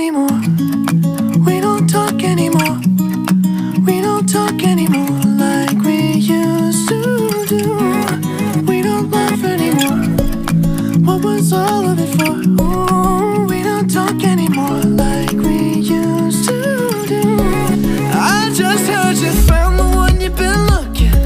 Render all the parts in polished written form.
anymore. We don't talk anymore. We don't talk anymore like we used to do. We don't laugh anymore. What was all of it for? Ooh, we don't talk anymore like we used to do. I just heard you found the one you've been looking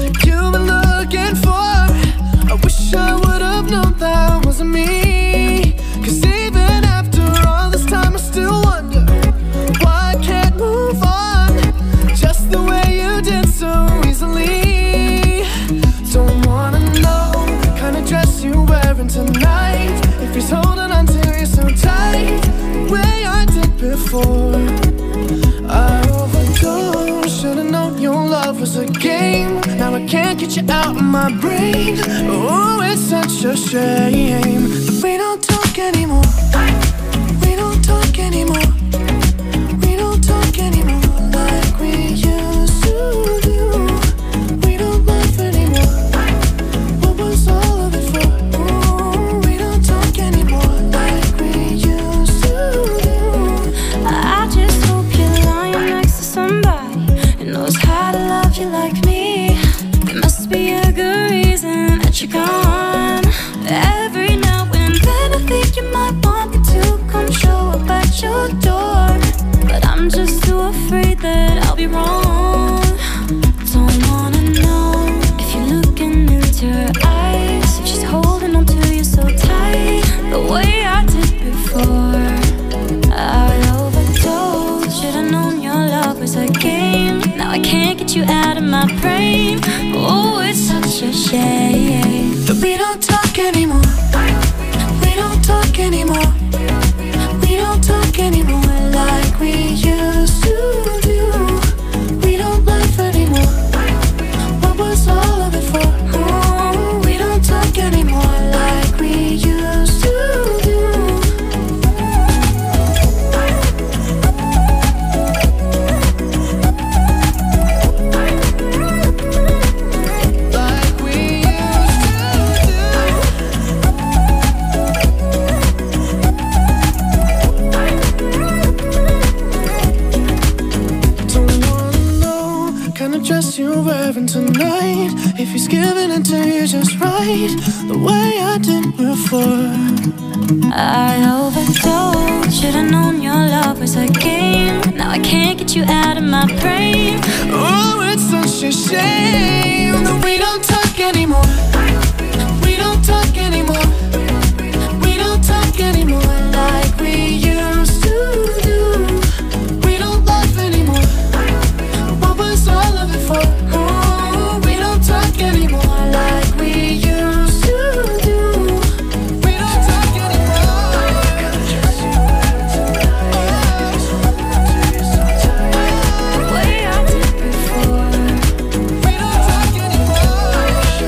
for. I wish I would have known that wasn't me. 'Cause even after all this time I still wonder why I can't move on just the way you did so easily. Don't wanna know the kind of dress you're wearing tonight, if he's holding on to you so tight the way I did before. I overdosed, should've known your love was a game. Now I can't get you out of my brain. Oh, it's such a shame that we don't talk anymore. We don't talk anymore. We don't talk anymore like we used to do. We don't laugh anymore. What was all of it for? Ooh, we don't talk anymore like we used to do. I just hope you're lying next to somebody who knows how to love you like me. There must be a good reason that you're gone. Every now and then I think you might want me to come show up at your door, but I'm just too afraid that I'll be wrong. Don't wanna know if you're looking into her eyes, if she's holding on to you so tight the way I did before. I overdosed, should've known your love was a game. Now I can't get you out of my brain. Oh, it's such a shame that we don't talk anymore. We don't talk anymore. We don't talk anymore like we used to do. We don't laugh anymore. What was all of it for? Oh, we don't talk anymore like we used to do. You're wearing tonight, if he's giving it to you just right the way I did before. I overdosed, should've known your love was a game. Now I can't get you out of my brain. Oh, it's such a shame that we don't talk anymore. We don't talk anymore. We don't talk anymore like we used to do. We don't laugh anymore. What was all of it for? Oh, we don't talk anymore like we used to do. We don't talk anymore. The way I did before. We don't talk anymore.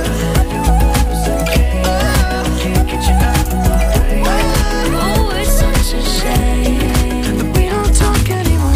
Can't get you out of my brain. Oh, it's such a shame that we don't talk anymore.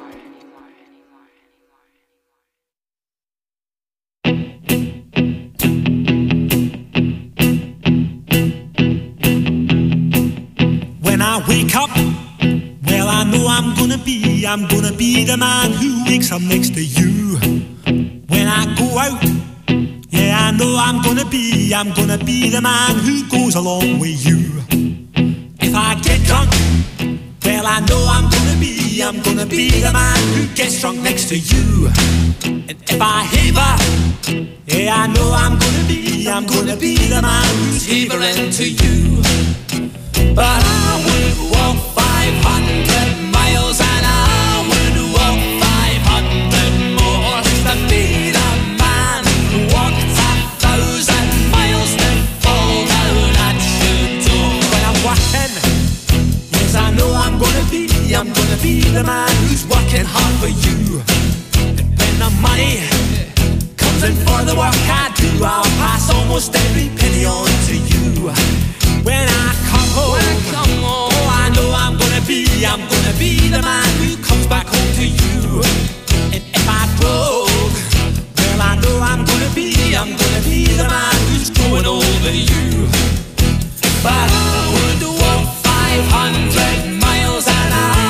When I wake up, well, I know I'm gonna be the man who wakes up next to you. When I go out, yeah, I know I'm gonna be the man who goes along with you. If I get drunk, well, I know I'm gonna be the man who gets drunk next to you. And if I haver, yeah, I know I'm gonna be the man who's havering to you. But I would walk 500 miles and I would walk 500 more to be the man who walked 1,000 miles to fall down at your door. When I'm working, yes, I know I'm gonna be the man who's working hard for you. And when the money comes in for the work I do, I'll pass almost every penny on to you. When I come home, oh, I know I'm gonna be the man who comes back home to you. And if I broke, well, I know I'm gonna be the man who's going over you. But I would walk 500 miles and I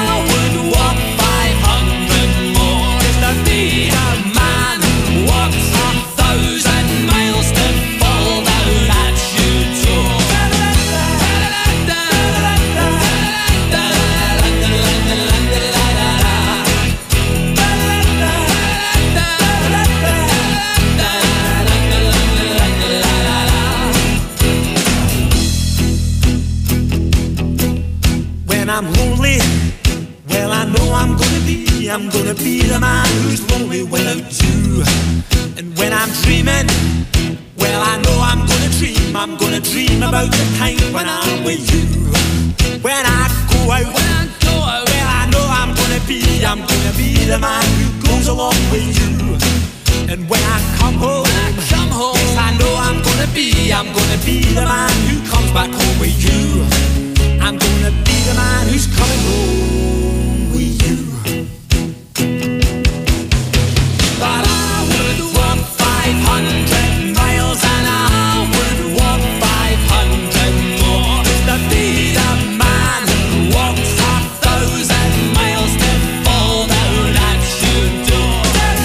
Well, I know I'm gonna be the man who's lonely without you. And when I'm dreaming, well, I know I'm gonna dream about the time when I'm with you. When I go out, well, I know I'm gonna be the man who goes along with you. And when I come home, yes, I know I'm gonna be the man who comes back home with you. I'm gonna be the man who's coming home with you. But I would walk 500 miles and I would walk 500 more to be the man who walks 1,000 miles to fall down at your door.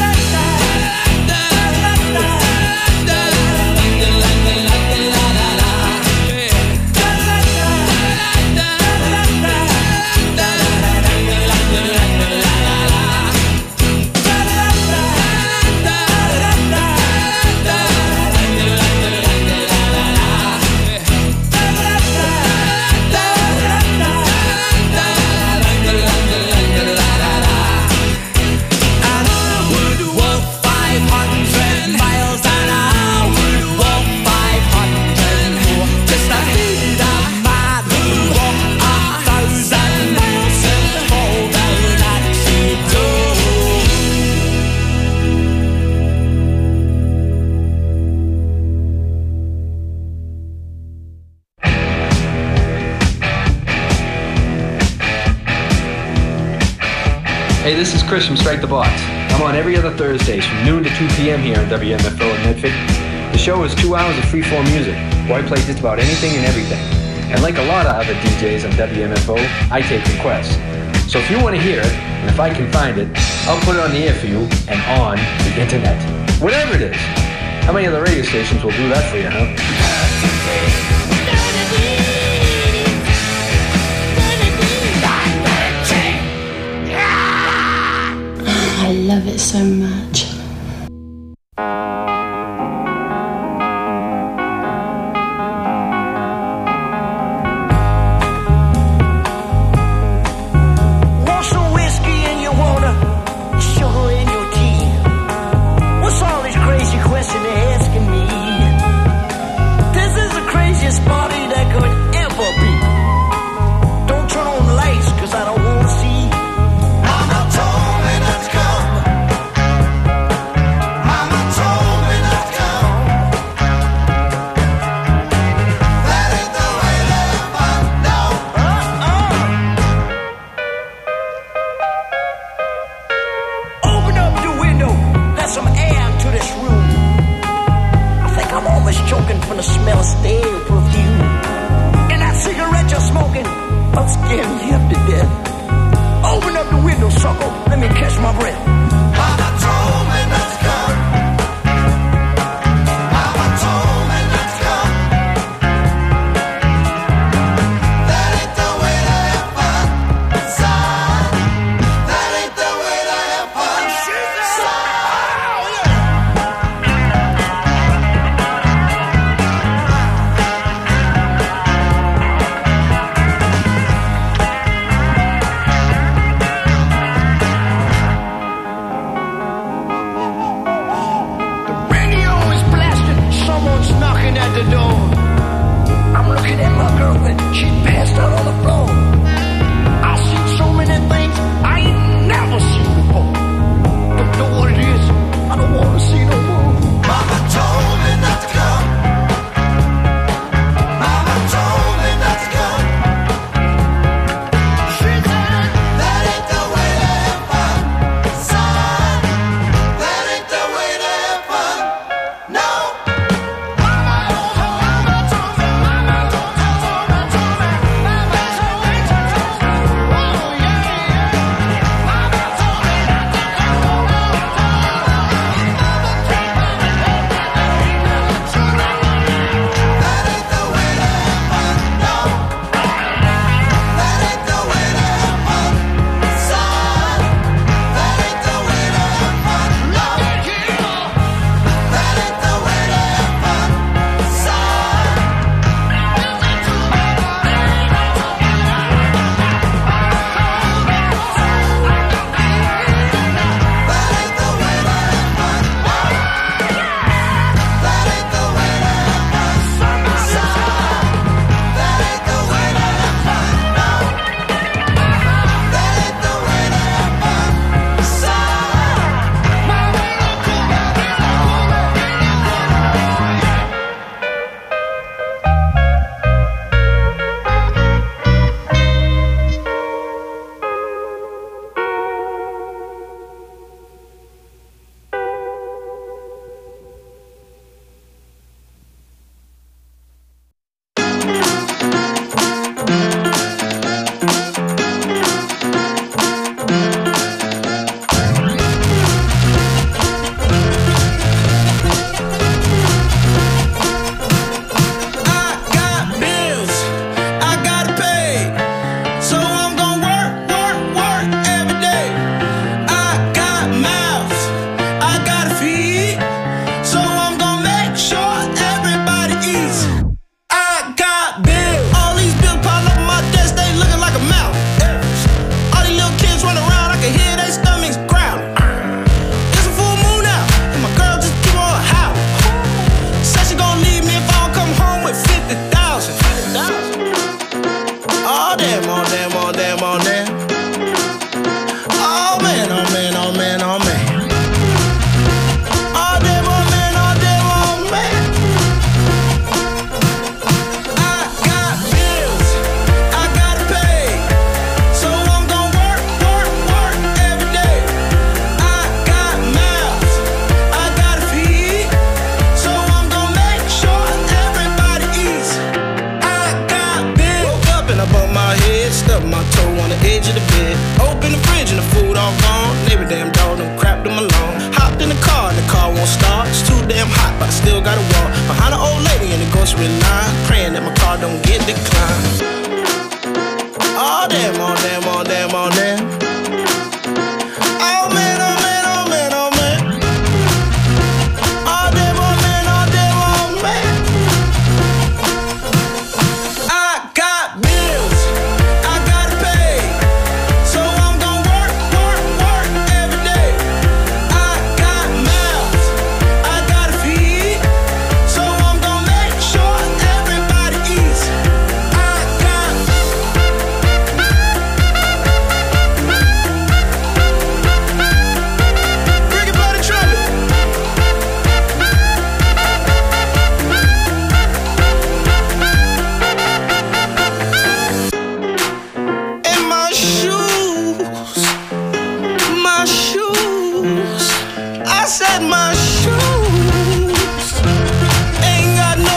Hey, this is Chris from Strike the Box. I'm on every other Thursdays from noon to 2 p.m. here on WMFO in Medford. The show is 2 hours of freeform music, where I play just about anything and everything. And like a lot of other DJs on WMFO, I take requests. So if you want to hear it, and if I can find it, I'll put it on the air for you and on the internet. Whatever it is. How many other radio stations will do that for you, huh? I love it so much. Want some whiskey in your water, sugar in your tea? What's all these crazy questions they're asking me? This is the craziest party that could ever be. Don't turn on the lights, 'cause I don't want to see. Mama told me not to come. bed. Open the fridge and the food all gone. Neighbor damn dog done crapped them alone. Hopped in the car and the car won't start. It's too damn hot, but I still gotta walk behind an old lady in the grocery line, praying that my car don't get declined. Oh damn, oh damn, oh damn, oh damn. Oh man, oh man, oh man, oh man. Oh damn, oh man, oh damn, oh man. I got bills I gotta pay, so I'm gonna work, work, work every day. I got mouths I gotta feed, so I'm gonna make sure everybody eats. I got Ricky Bobby Trumpet. And my shoes, I said my shoes ain't got no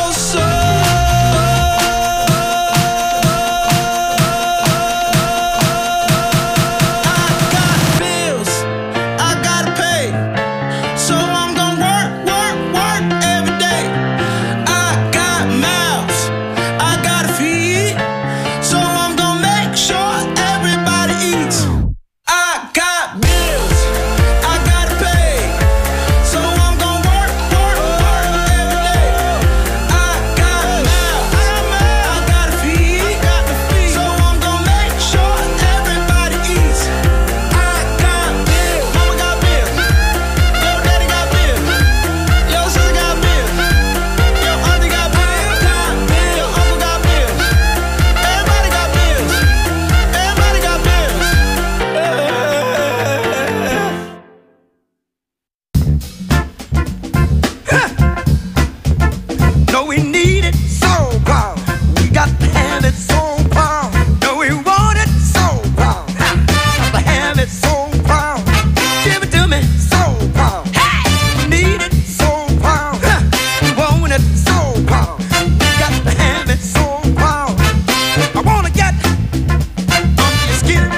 I got bills I gotta pay, so I'm gonna work, work, work every day. I got mouths I gotta feed, so I'm gonna make sure everybody eats. I got bills I gotta pay, so I'm gonna work, work, work every day. I got mouths I gotta feed, so I'm gonna make sure everybody eats. I got bills. Mama got bills. Yo, daddy got bills. Yo, sister got bills. Yo, auntie got bills. Yo, uncle got bills. Everybody got bills. Everybody got bills. No, we need it so bad. We got to have it so bad. No, we want it so bad. Got to have it so bad. Give it to me so bad. We need it so bad. We want it so bad. We got to have it so bad. I wanna get under your skin.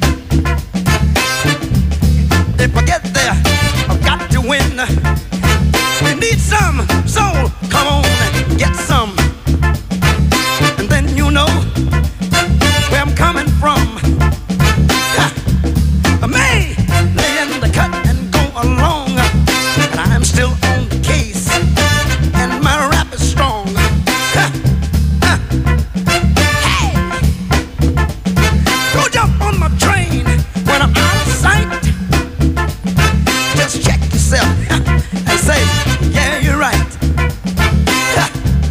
If I get there, I've got to win. We need some soul. Come on and get some. And then you know where I'm coming from. Ha! I may lay in the cut and go along, and I'm still on the case, and my rap is strong. Ha! Ha! Hey! Go jump on my train when I'm out of sight. Just check yourself and say, yeah, you're right. Ha!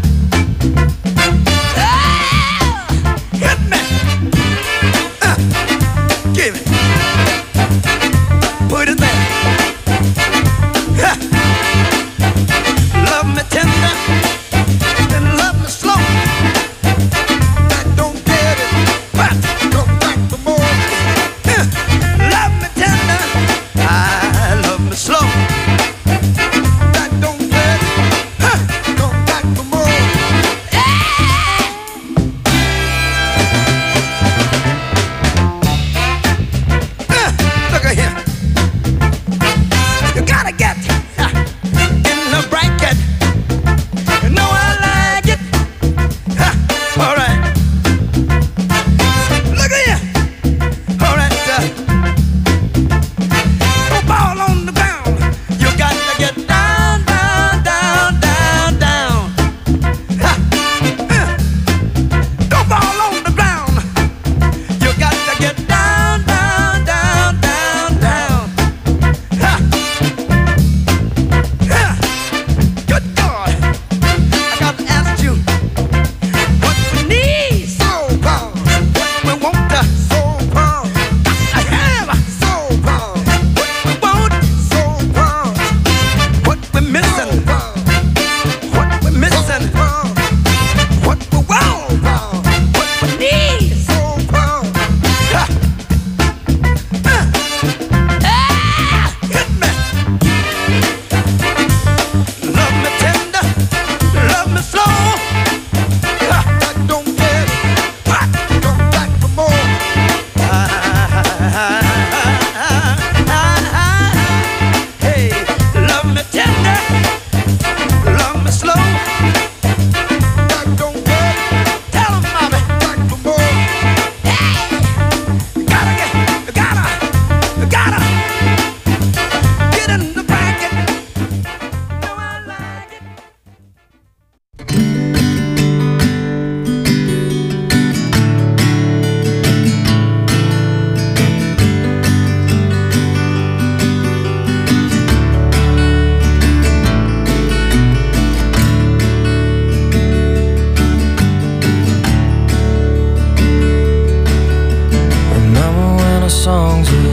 Ah! Hit me. Give it. Put it there. Ha! Love me tender, then love me slow. I don't get it, but go back for more. Ha! Love me tender, I love me slow. I don't get it, huh? Go back for more. Look at here.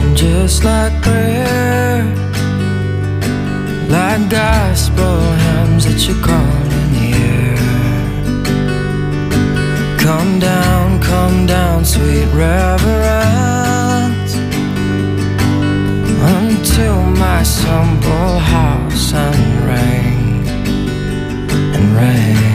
just like prayer, like gospel hymns that you call in the air. Come down, sweet reverence, until my simple house and ring and ring.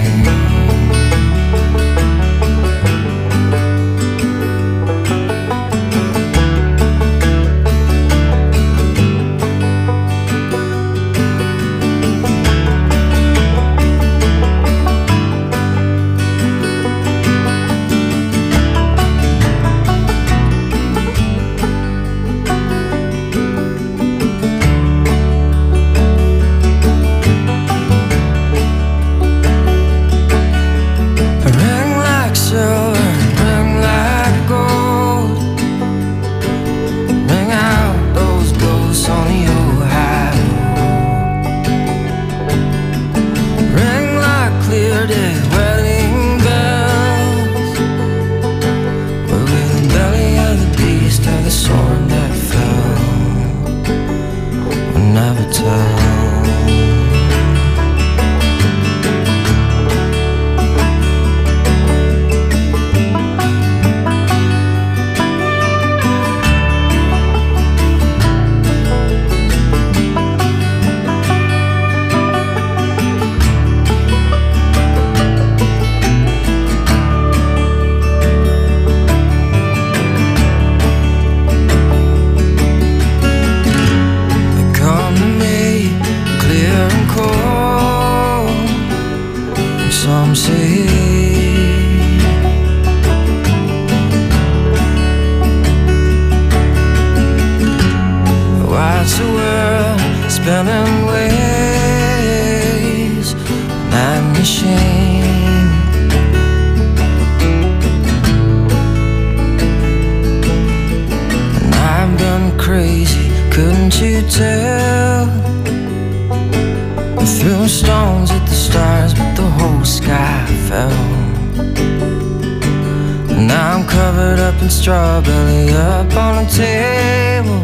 Strawberry up on the table.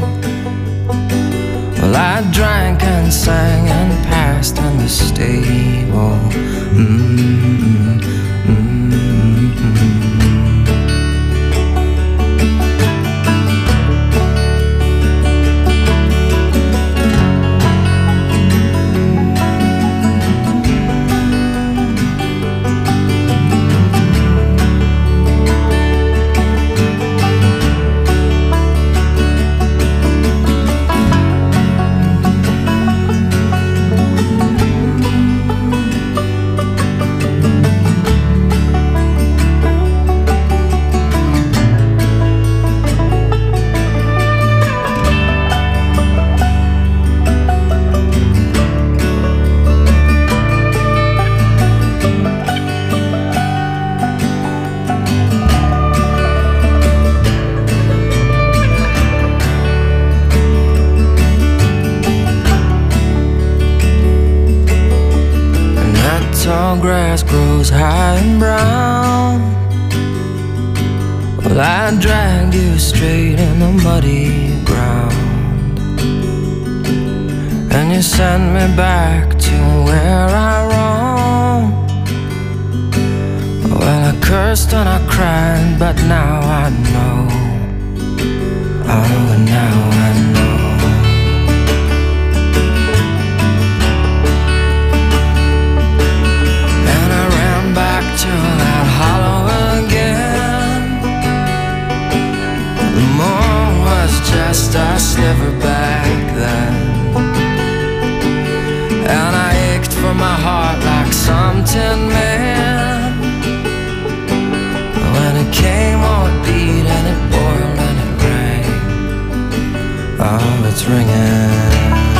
Well, I drank and sang and passed in the stable. Grass grows high and brown. Well, I dragged you straight in the muddy ground, and you sent me back to where I roamed. Well, I cursed and I cried, but now I know. Oh, now I know. To that hollow again. The moon was just a sliver back then, and I ached for my heart like some tin man. When it came, oh, it beat and it boiled and it rang. Oh, it's ringing.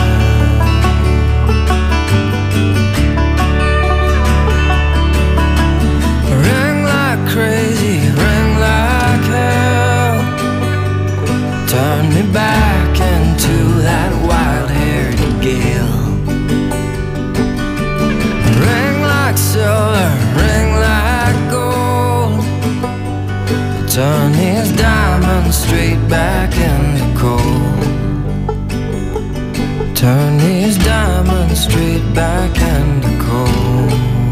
Crazy, ring like hell. Turn me back into that wild-haired gale. Ring like silver, ring like gold. Turn these diamonds straight back into cold. Turn these diamonds straight back into cold.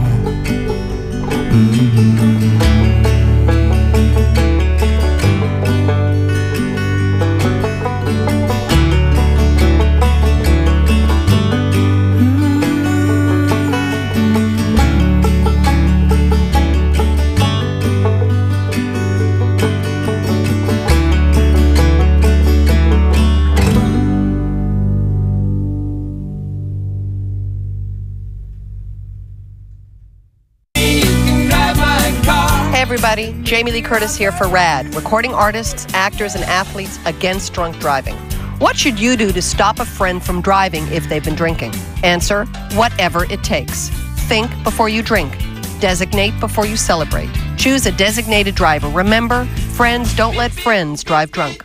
Everybody, Jamie Lee Curtis here for RAD, recording artists, actors, and athletes against drunk driving. What should you do to stop a friend from driving if they've been drinking? Answer, whatever it takes. Think before you drink. Designate before you celebrate. Choose a designated driver. Remember, friends don't let friends drive drunk.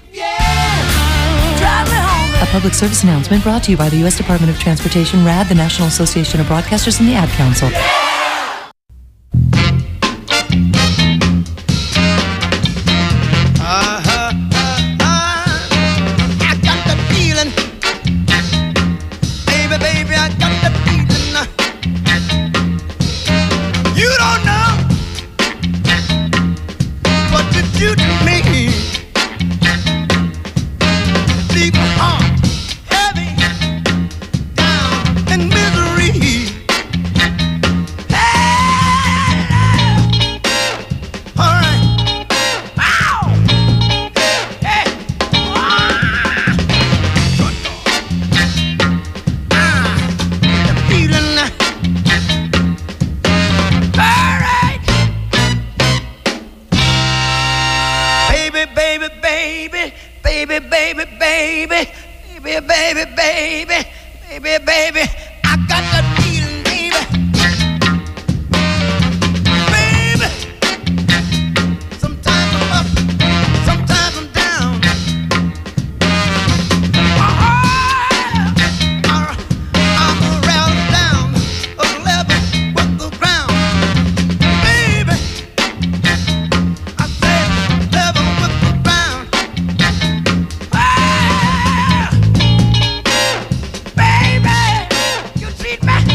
A public service announcement brought to you by the U.S. Department of Transportation, RAD, the National Association of Broadcasters, and the Ad Council. Baby, you treat me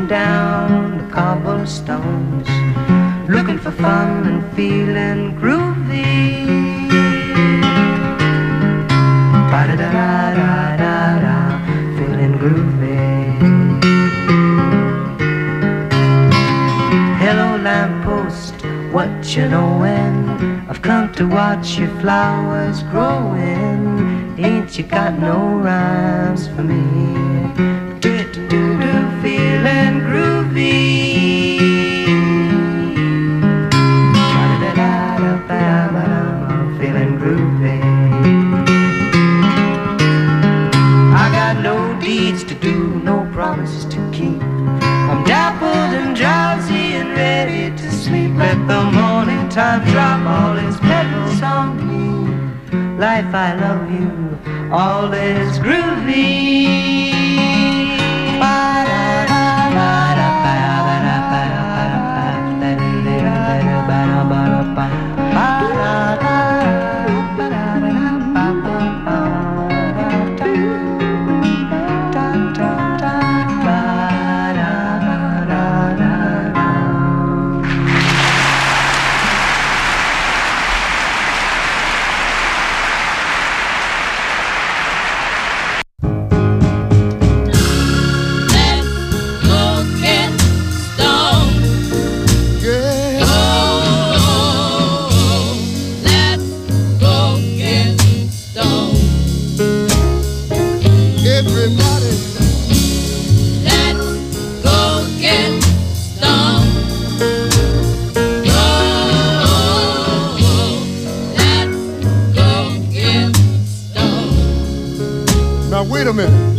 walking down the cobblestones, looking for fun and feeling groovy. Ba-da-da-da-da-da, feeling groovy. Hello lamppost, what you knowin'? I've come to watch your flowers growing. Ain't you got no rhymes for me? Do-do-do-do, feeling groovy. Ba-da-da-da-da-ba-da-ba-da, feeling groovy. I got no deeds to do, no promises to keep. I'm dappled and drowsy and ready to sleep. Let the morning time drop all its petals on me. Life, I love you, all is groovy. Wait a minute.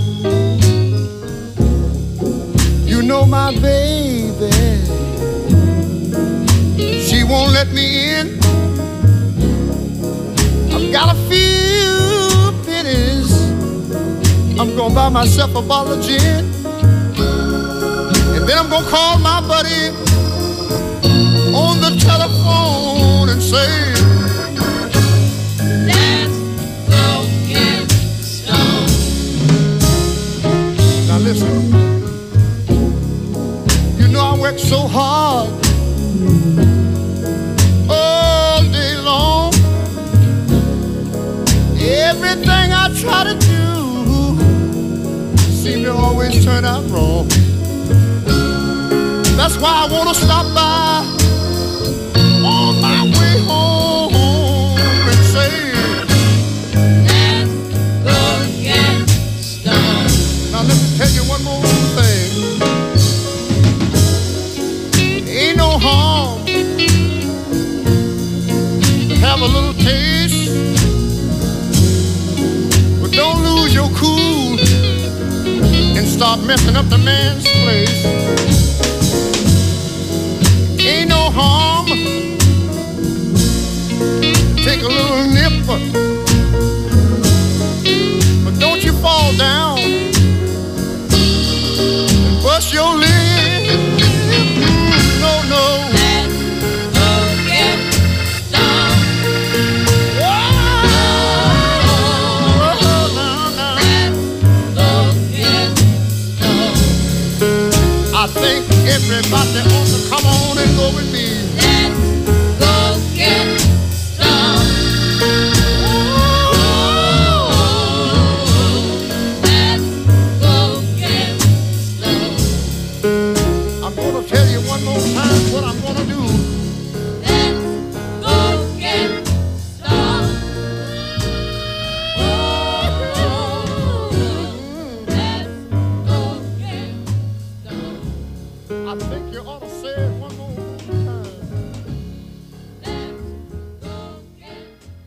You know my baby, she won't let me in. I've got a few pennies, I'm gonna buy myself a bottle of gin, and then I'm gonna call my buddy on the telephone and say, listen, you know I work so hard all day long. Everything I try to do seems to always turn out wrong. That's why I want to stop by on my way home and say, let's go get stoned. Now let me tell you one more thing. Ain't no harm to have a little taste, but don't lose your cool and start messing up the man's place. Ain't no harm to take a little nip, but don't you fall down, bust your lip. No, no. Let's go get stoned. Whoa, no. Let's go get stoned. I think everybody ought to come on and go with me. Let's go get stoned. Tell you one more time what I'm gonna do. Let's go get stoned. Let's go get stoned. I think you ought to say it one more time. Let's go get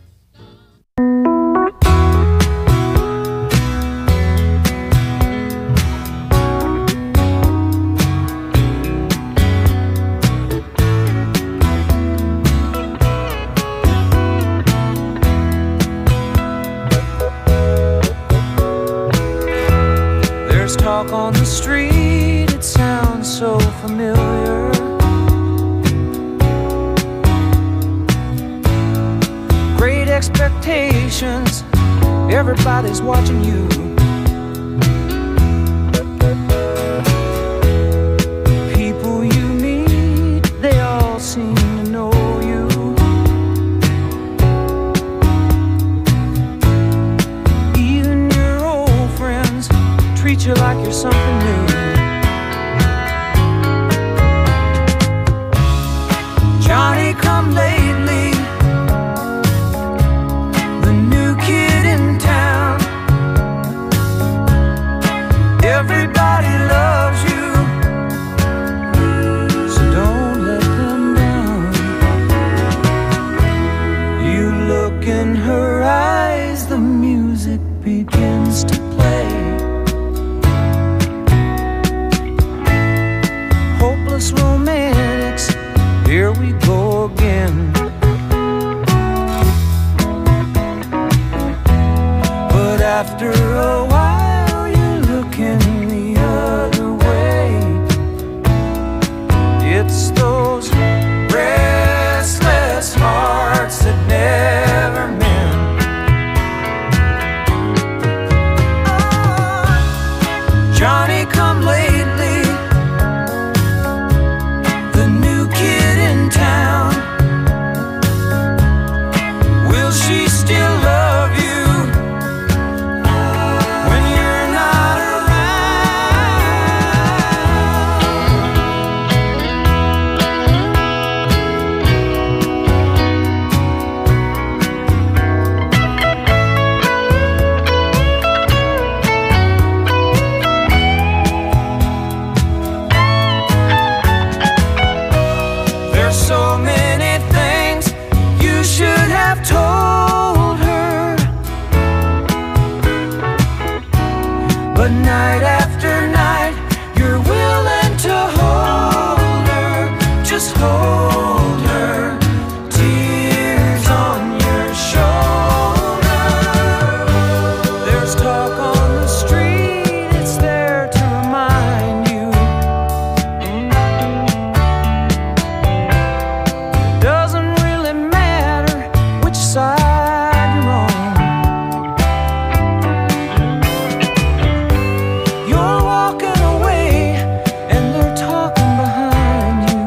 Talk on the street, it sounds so familiar. Great expectations, everybody's watching you. just hold her, tears on your shoulder. There's talk on the street, it's there to remind you. Doesn't really matter which side you're on. You're walking away and they're talking behind you.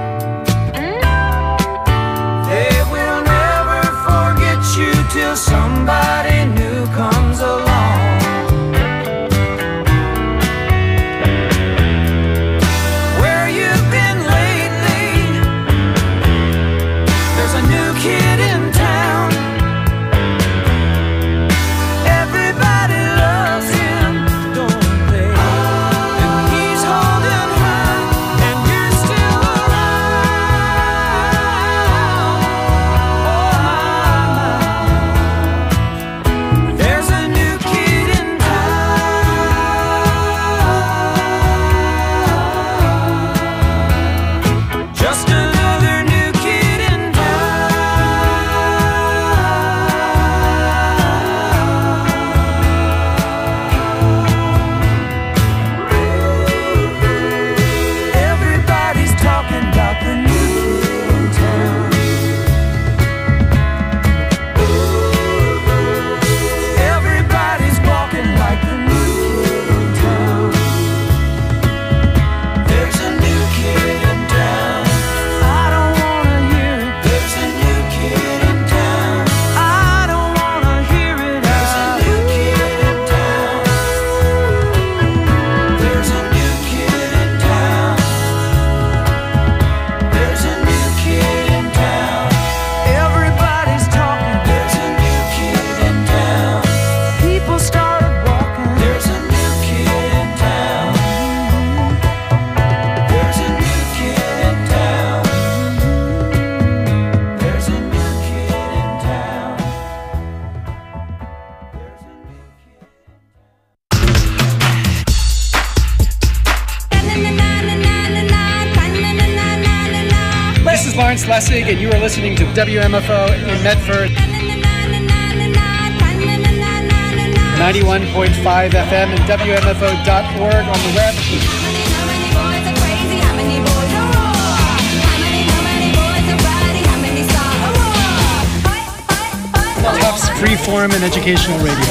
They will never forget you till somebody new comes along. Where you've been lately? There's a new kid in town. Everybody loves him, don't they? And he's holding her, and you're still around. Oh, there's a new kid in town. Just another new kid in Everybody's talking about the new kid in town. Everybody's walking like the new kid in town. There's a new kid in town. I don't wanna hear it. There's a new kid in town. I don't wanna hear it. There's a new kid in town. There's a new kid in town. There's a new kid in town. Everybody's talking. There's a new kid in town. People started walking. There's a new kid in town. There's a new kid in town. There's a new kid in town. This is Lawrence Lessig, and you are listening to WMFO in Medford. 91.5 FM and WMFO.org on the web. Tufts Freeform and Educational Radio.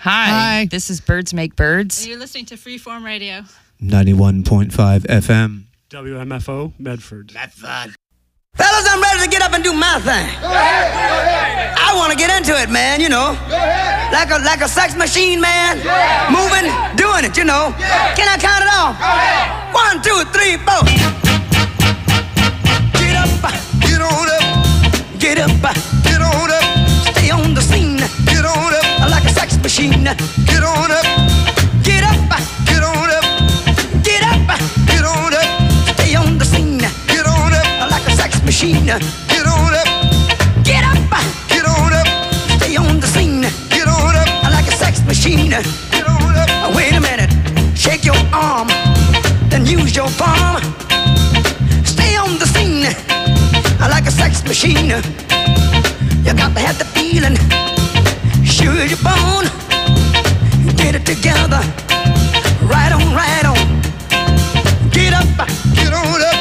Hi. This is Birds Make Birds. And you're listening to Freeform Radio. 91.5 FM. WMFO, Medford. Fellas, I'm ready to get up and do my thing. Go ahead. I want to get into it, man, you know. Like a sex machine, man. Moving, doing it, you know. Can I count it off? 1, 2, 3, 4. Get up, get on up. Get up, get on up. Stay on the scene. Get on up. Like a sex machine. Get on up. Get up, get on up. Get up, get on up. Stay on the scene. Get on up. Like a sex machine. Get on up. Get up, get on up. Stay on the scene. Get on up. Like a sex machine. Get on up. Wait a minute. Shake your arm. Then use your palm. Stay on the scene. Like a sex machine. You got to have the feeling. Sure as you're born. Get it together. Right on, right on. Get up, get on up.